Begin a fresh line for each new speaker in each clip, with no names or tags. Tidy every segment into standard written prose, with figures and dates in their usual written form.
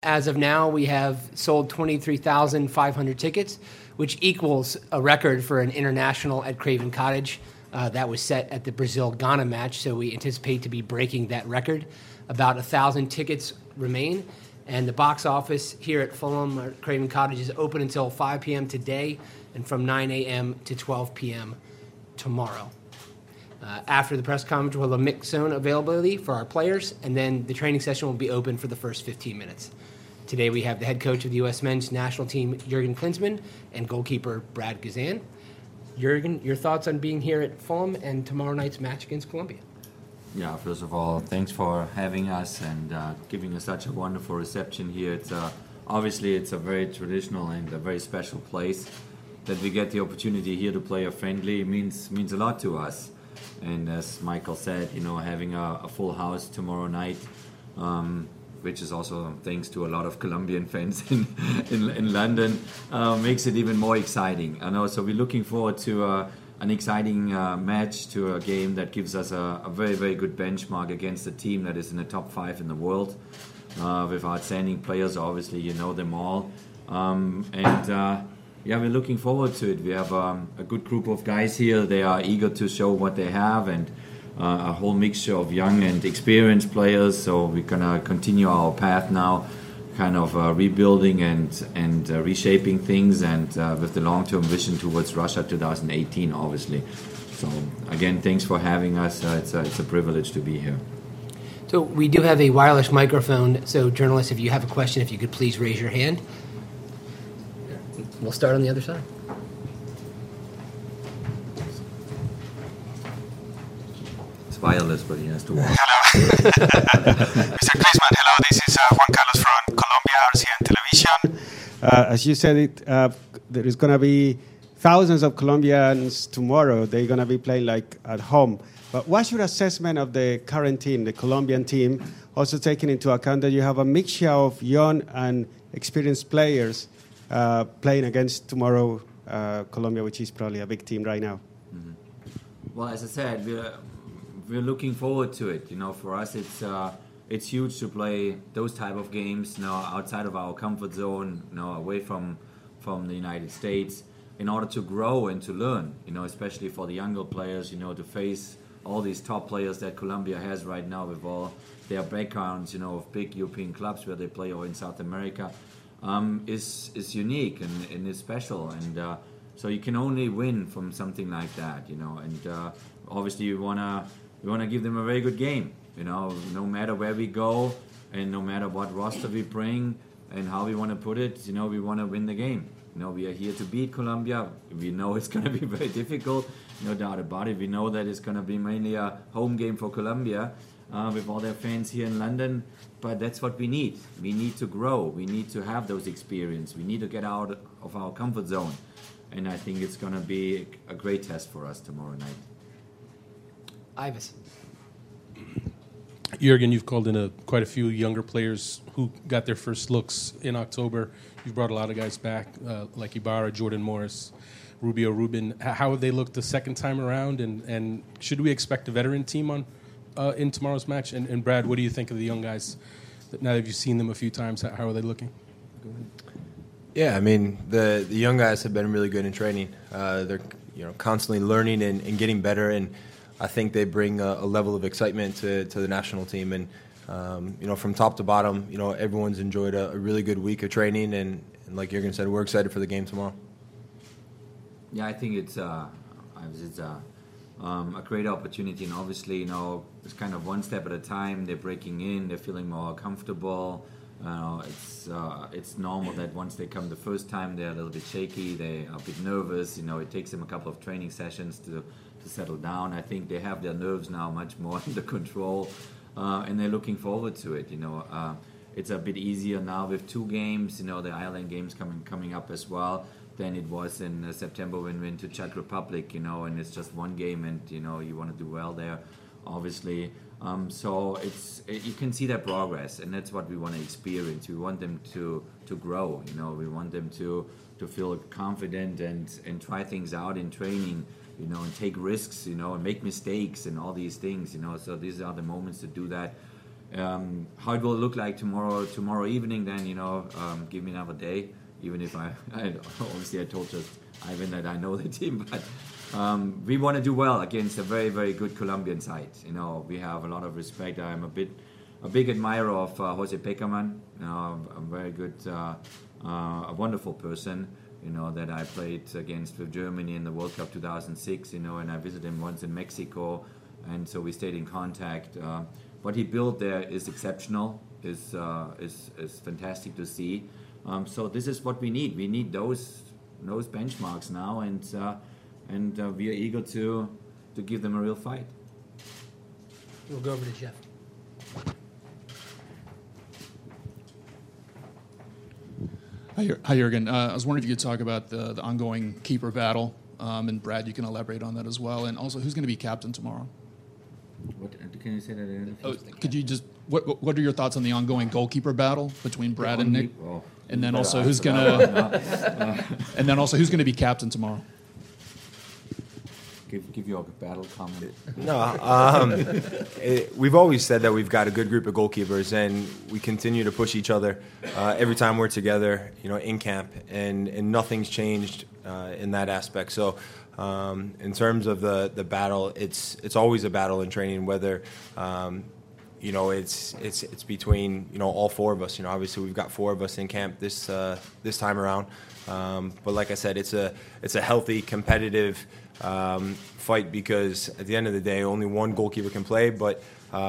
As of now, we have sold 23,500 tickets, which equals a record for an international at Craven Cottage. That was set at the Brazil-Ghana match, so we anticipate to be breaking that record. About 1,000 tickets remain, and the box office here at Fulham or Craven Cottage is open until 5 p.m. today and from 9 a.m. to 12 p.m. tomorrow. After the press conference, we'll have a mixed zone availability for our players, and then the training session will be open for the first 15 minutes. Today we have the head coach of the U.S. men's national team, Jurgen Klinsmann, and goalkeeper Brad Guzan. Jurgen, your thoughts on being here at Fulham and tomorrow night's match against Colombia?
Yeah, first of all, thanks for having us and giving us such a wonderful reception here. It's obviously it's a very traditional and a very special place. That we get the opportunity here to play a friendly means a lot to us. And as Michael said, having a full house tomorrow night, which is also thanks to a lot of Colombian fans in London, makes it even more exciting. So we're looking forward to an exciting match, to a game that gives us a very, very good benchmark against a team that is in the top 5 in the world, with outstanding players. Obviously, you know them all. We're looking forward to it. We have a good group of guys here. They are eager to show what they have, and a whole mixture of young and experienced players. So we're going to continue our path now, kind of rebuilding and reshaping things, and with the long-term vision towards Russia 2018, obviously. So again, thanks for having us. It's a privilege to be here.
So we do have a wireless microphone. So journalists, if you have a question, if you could please raise your hand. We'll start on the other side.
Wireless, but he has to walk.
Hello. Mr. Klinsmann, hello. This is Juan Carlos from Colombia, RCN Television.
As you said, there is going to be thousands of Colombians tomorrow. They're going to be playing like at home. But what's your assessment of the current team, the Colombian team, also taking into account that you have a mixture of young and experienced players playing against tomorrow Colombia, which is probably a big team right now?
Mm-hmm. Well, as I said, we're looking forward to it. For us, it's huge to play those type of games outside of our comfort zone, away from the United States, in order to grow and to learn. Especially for the younger players, to face all these top players that Colombia has right now with all their backgrounds, of big European clubs where they play, or in South America, is unique and is special. And so you can only win from something like that. And obviously we wanna give them a very good game, no matter where we go and no matter what roster we bring and how we want to put it, we want to win the game. We are here to beat Colombia. We know it's going to be very difficult, no doubt about it. We know that it's going to be mainly a home game for Colombia with all their fans here in London, but that's what we need. We need to grow. We need to have those experience. We need to get out of our comfort zone, and I think it's going to be a great test for us tomorrow night.
Ives.
Jurgen, you've called in quite a few younger players who got their first looks in October. You've brought a lot of guys back, like Ibarra, Jordan Morris, Rubio Rubin. How have they looked the second time around? And should we expect a veteran team in tomorrow's match? And Brad, what do you think of the young guys? Now that you've seen them a few times, how are they looking? Go ahead.
Yeah, I mean, the young guys have been really good in training. They're constantly learning and getting better, and I think they bring a level of excitement to the national team. And from top to bottom, everyone's enjoyed a really good week of training, and like Jurgen said, we're excited for the game tomorrow.
Yeah, I think it's a great opportunity, and obviously, it's kind of one step at a time. They're breaking in, they're feeling more comfortable. It's normal that once they come the first time, they're a little bit shaky, they are a bit nervous. It takes them a couple of training sessions to settle down. I think they have their nerves now much more under control, and they're looking forward to it. It's a bit easier now with 2 games. The Ireland games coming up as well than it was in September when we went to Czech Republic. And it's just 1 game, and you want to do well there, obviously. So you can see that progress, and that's what we want to experience. We want them to grow. We want them to feel confident and try things out in training. And take risks, and make mistakes and all these things, So these are the moments to do that. How it will look like tomorrow evening, then, give me another day. Even if I obviously I told just Ivan that I know the team, but we want to do well against a very, very good Colombian side. We have a lot of respect. I'm a big admirer of Jose Pekerman. A very good, a wonderful person. That I played against with Germany in the World Cup 2006. And I visited him once in Mexico, and so we stayed in contact. What he built there is exceptional. Is fantastic to see. So this is what we need. We need those benchmarks now, and we are eager to give them a real fight.
We'll go over to Jeff.
Hi, Jurgen. I was wondering if you could talk about the ongoing keeper battle, and Brad, you can elaborate on that as well. And also, who's going to be captain tomorrow?
What can you say that again?
Could you just what are your thoughts on the ongoing goalkeeper battle between Brad and Nick? And then also, who's going to be captain tomorrow?
Give your battle comment.
No, we've always said that we've got a good group of goalkeepers, and we continue to push each other every time we're together, in camp, and nothing's changed in that aspect. So, in terms of the battle, it's always a battle in training, whether it's between all four of us. Obviously we've got four of us in camp this time around, but like I said, it's a healthy, competitive fight, because at the end of the day, only one goalkeeper can play. But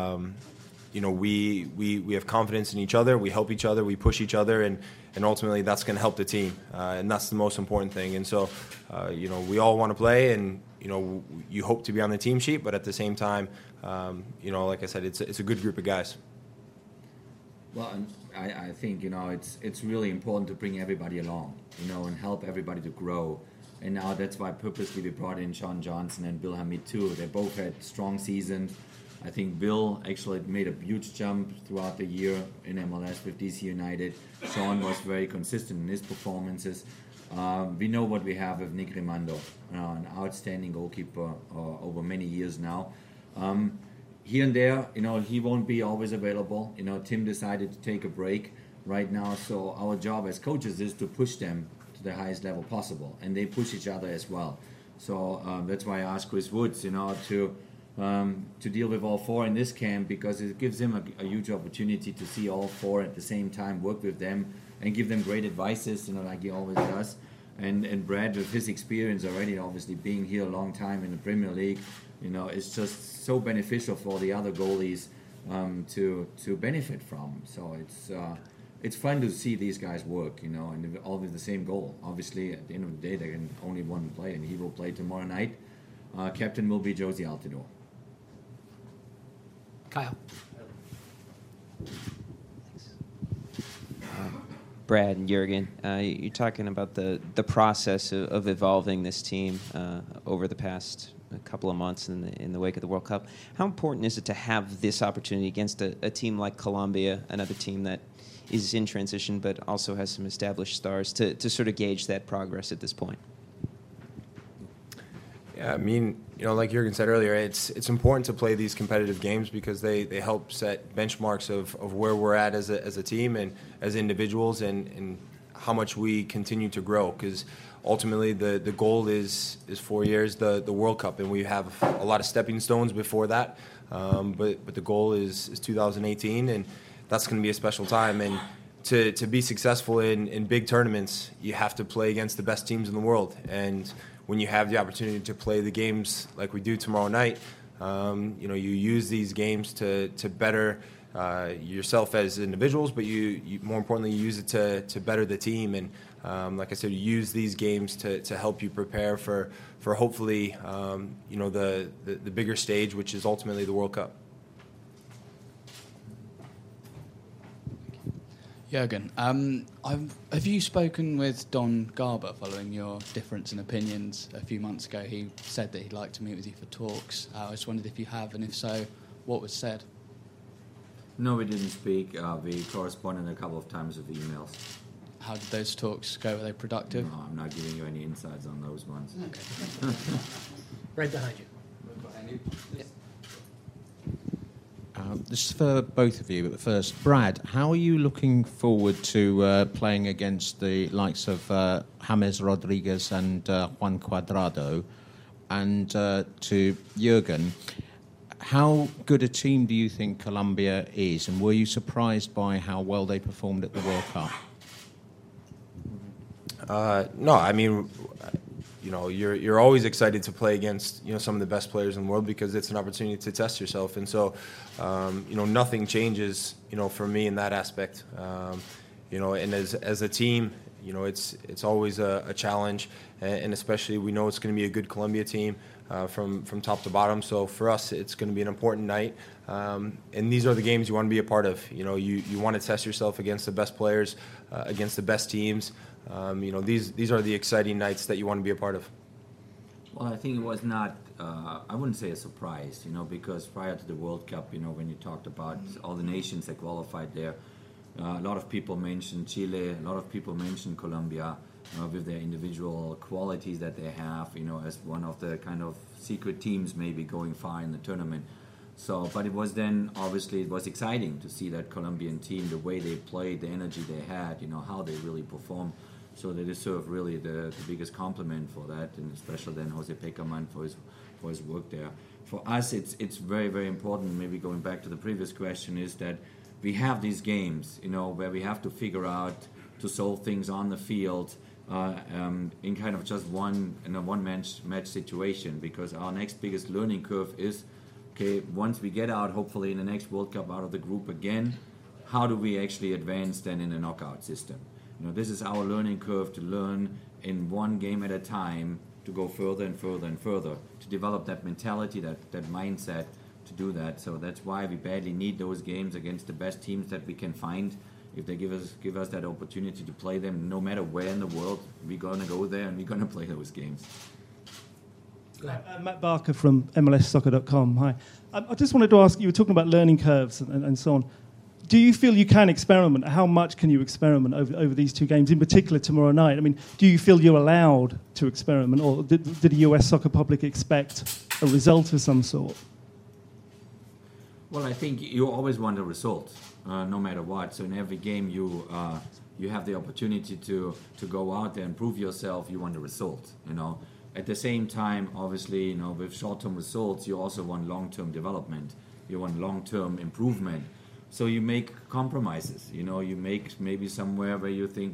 we have confidence in each other. We help each other. We push each other, and ultimately that's going to help the team, and that's the most important thing. And so, we all want to play, and you hope to be on the team sheet, but at the same time, like I said, it's a good group of guys.
Well, I think it's really important to bring everybody along, and help everybody to grow. And now that's why purposely we brought in Sean Johnson and Bill Hamid too. They both had strong seasons. I think Bill actually made a huge jump throughout the year in MLS with DC United. Sean was very consistent in his performances. We know what we have with Nick Rimando, an outstanding goalkeeper over many years now. Here and there, he won't be always available. Tim decided to take a break right now, so our job as coaches is to push them to the highest level possible, and they push each other as well. So that's why I asked Chris Woods, to deal with all four in this camp, because it gives him a huge opportunity to see all four at the same time, work with them, and give them great advices, like he always does. And Brad, with his experience already, obviously being here a long time in the Premier League, it's just so beneficial for the other goalies to benefit from. So it's fun to see these guys work, and all with the same goal. Obviously, at the end of the day, they can only one play, and he will play tomorrow night. Captain will be Josie Altidore.
Kyle.
Brad and Jurgen, you're talking about the process of evolving this team over the past couple of months in the wake of the World Cup. How important is it to have this opportunity against a team like Colombia, another team that is in transition but also has some established stars, to sort of gauge that progress at this point?
Yeah, I mean, like Jurgen said earlier, it's important to play these competitive games because they help set benchmarks of where we're at as a team and as individuals, and how much we continue to grow. Because ultimately, the goal is 4 years, the World Cup, and we have a lot of stepping stones before that. But the goal is 2018, and that's going to be a special time. And to be successful in big tournaments, you have to play against the best teams in the world. And when you have the opportunity to play the games like we do tomorrow night, you use these games to better yourself as individuals, but you more importantly, you use it to better the team. And like I said, you use these games to help you prepare for hopefully the bigger stage, which is ultimately the World Cup.
Jurgen, have you spoken with Don Garber following your difference in opinions a few months ago? He said that he'd like to meet with you for talks. I just wondered if you have, and if so, what was said?
No, we didn't speak. We corresponded a couple of times with emails.
How did those talks go? Were they productive?
No, I'm not giving you any insights on those ones.
Okay. Right behind you.
This is for both of you, but first, Brad, how are you looking forward to playing against the likes of James Rodriguez and Juan Cuadrado? And to Jürgen, how good a team do you think Colombia is? And were you surprised by how well they performed at the World Cup?
No, I mean, you're always excited to play against some of the best players in the world because it's an opportunity to test yourself, and so nothing changes for me in that aspect. And as a team, it's always a challenge, and especially we know it's going to be a good Colombia team from top to bottom. So for us, it's going to be an important night, and these are the games you want to be a part of. You want to test yourself against the best players, against the best teams. These are the exciting nights that you want to be a part of.
Well, I think it was not, I wouldn't say a surprise, because prior to the World Cup, when you talked about all the nations that qualified there, a lot of people mentioned Chile, a lot of people mentioned Colombia, with their individual qualities that they have, as one of the kind of secret teams maybe going far in the tournament. So, but it was then, obviously, it was exciting to see that Colombian team, the way they played, the energy they had, how they really performed. So they deserve really the biggest compliment for that, and especially then Jose Pekerman for his work there. For us, it's very, very important, maybe going back to the previous question, is that we have these games, where we have to figure out to solve things on the field in kind of just one match situation, because our next biggest learning curve is, okay, once we get out, hopefully in the next World Cup out of the group again, how do we actually advance then in the knockout system? This is our learning curve, to learn in one game at a time, to go further and further and further, to develop that mentality, that mindset to do that. So that's why we badly need those games against the best teams that we can find. If they give us that opportunity to play them, no matter where in the world, we're going to go there and we're going to play those games.
Matt Barker from MLSsoccer.com. Hi. I just wanted to ask, you were talking about learning curves and so on. Do you feel you can experiment? How much can you experiment over these two games, in particular tomorrow night? I mean, do you feel you're allowed to experiment, or did the US soccer public expect a result of some sort?
Well, I think you always want a result, no matter what. So in every game you have the opportunity to go out there and prove yourself. You want a result, At the same time, obviously, with short-term results, you also want long-term development. You want long-term improvement. So you make compromises, you make maybe somewhere where you think,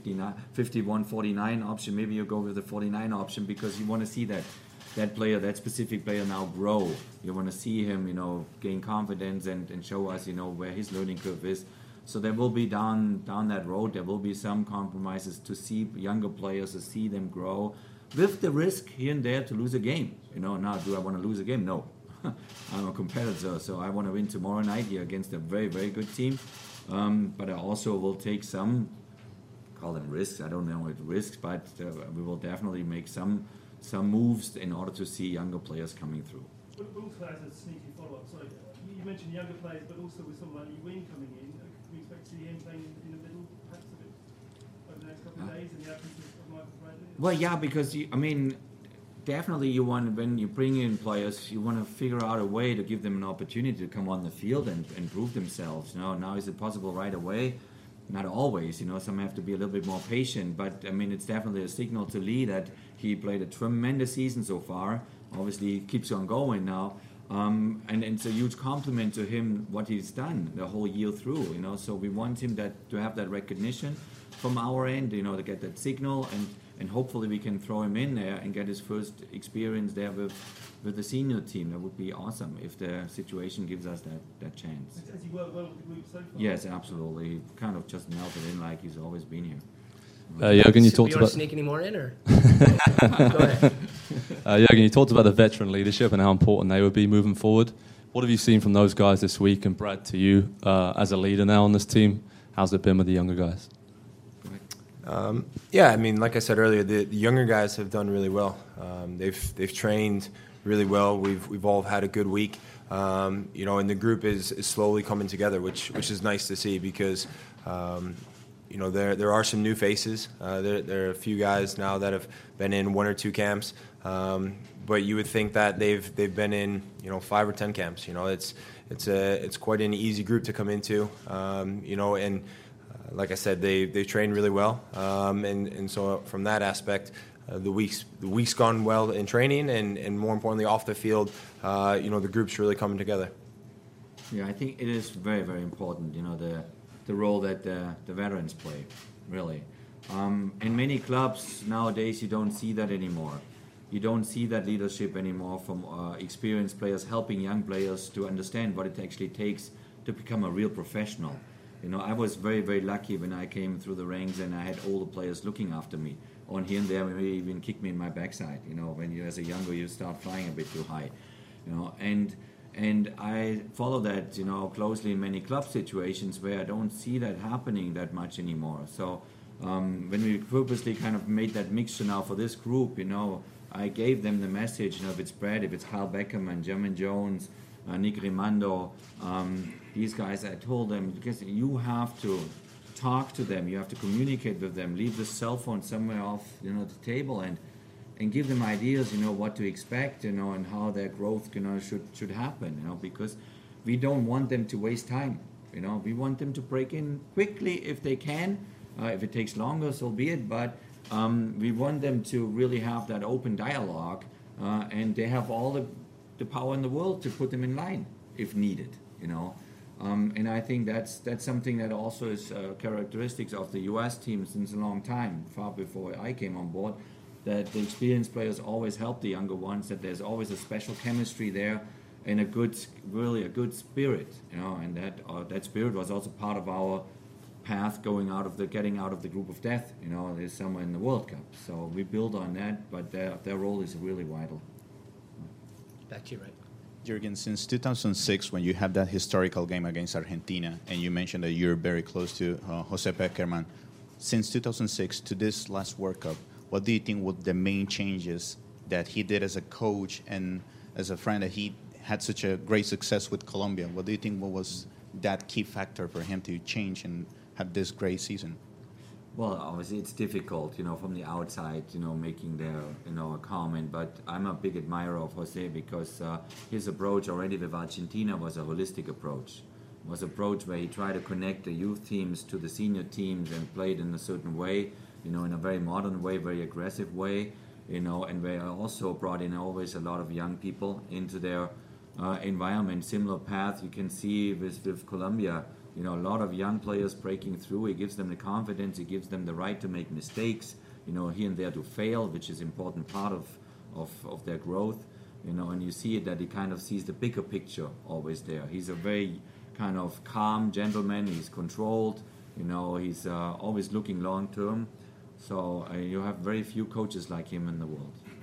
51-49 option, maybe you go with the 49 option because you want to see that player, that specific player now grow. You want to see him, gain confidence and show us, where his learning curve is. So there will be down that road, there will be some compromises to see younger players, to see them grow, with the risk here and there to lose a game. Now do I want to lose a game? No. I'm a competitor, so I want to win tomorrow night here against a very, very good team. But I also will take some, call them risks, I don't know what risks, but we will definitely make some moves in order to see younger players coming through.
But also as a sneaky follow-up, sorry, you mentioned younger players, but also with someone like Lee Wing coming in, can we expect to see him playing in the middle, perhaps a bit, over the next couple of days in the absence of Michael Bradley?
Well, yeah, because, definitely you want, when you bring in players, you want to figure out a way to give them an opportunity to come on the field and prove themselves. Now is it possible right away? Not always. Some have to be a little bit more patient. But it's definitely a signal to Lee that he played a tremendous season so far. Obviously, he keeps on going now, and it's a huge compliment to him what he's done the whole year through. So we want him to have that recognition from our end. To get that signal and hopefully we can throw him in there and get his first experience there with the senior team. That would be awesome if the situation gives us that chance.
Has he worked well with the group so far?
Yes, absolutely. He kind of just melted in like he's always been here.
Jürgen, you talked
want
about...
to sneak any more in, or? Go ahead.
Jürgen, you talked about the veteran leadership and how important they would be moving forward. What have you seen from those guys this week? And Brad, to you, as a leader now on this team, how's it been with the younger guys?
Like I said earlier, the younger guys have done really well. They've trained really well. We've all had a good week. And the group is slowly coming together, which is nice to see because there are some new faces. There are a few guys now that have been in 1 or 2 camps, but you would think that they've been in 5 or 10 camps. it's quite an easy group to come into, and like I said, they train really well, and so from that aspect, the week's gone well in training, and more importantly off the field, the group's really coming together.
Yeah, I think it is very, very important, the role that the veterans play, really. In many clubs nowadays, you don't see that anymore. You don't see that leadership anymore from experienced players helping young players to understand what it actually takes to become a real professional. I was very, very lucky when I came through the ranks and I had all the players looking after me. On here and there, maybe even kick me in my backside. When you, as a younger, you start flying a bit too high. And I follow that, closely in many club situations where I don't see that happening that much anymore. So when we purposely kind of made that mixture now for this group, I gave them the message, if it's Brad, if it's Carl Beckerman, Jermaine Jones, Nick Rimando, these guys, I told them, because you have to talk to them, you have to communicate with them, leave the cell phone somewhere off, the table, and give them ideas, what to expect, and how their growth, should happen, because we don't want them to waste time, we want them to break in quickly if they can. If it takes longer, so be it, but we want them to really have that open dialogue, and they have all the power in the world to put them in line if needed, and I think that's something that also is characteristics of the U.S. team since a long time, far before I came on board, that the experienced players always help the younger ones, that there's always a special chemistry there and a good spirit, and that spirit was also part of our path getting out of the group of death, there's somewhere in the World Cup. So we build on that, but their role is really vital.
Back to you, right?
Jürgen, since 2006, when you had that historical game against Argentina, and you mentioned that you're very close to Jose Peckerman, since 2006 to this last World Cup, what do you think were the main changes that he did as a coach and as a friend, that he had such a great success with Colombia? What do you think was that key factor for him to change and have this great season?
Well, obviously it's difficult, from the outside, making their, a comment. But I'm a big admirer of Jose because his approach already with Argentina was a holistic approach. It was an approach where he tried to connect the youth teams to the senior teams and played in a certain way, in a very modern way, very aggressive way, and where also brought in always a lot of young people into their environment. Similar path you can see with Colombia. A lot of young players breaking through. He gives them the confidence. He gives them the right to make mistakes, here and there to fail, which is an important part of their growth, and you see it that he kind of sees the bigger picture always there. He's a very kind of calm gentleman. He's controlled, he's always looking long term. So you have very few coaches like him in the world.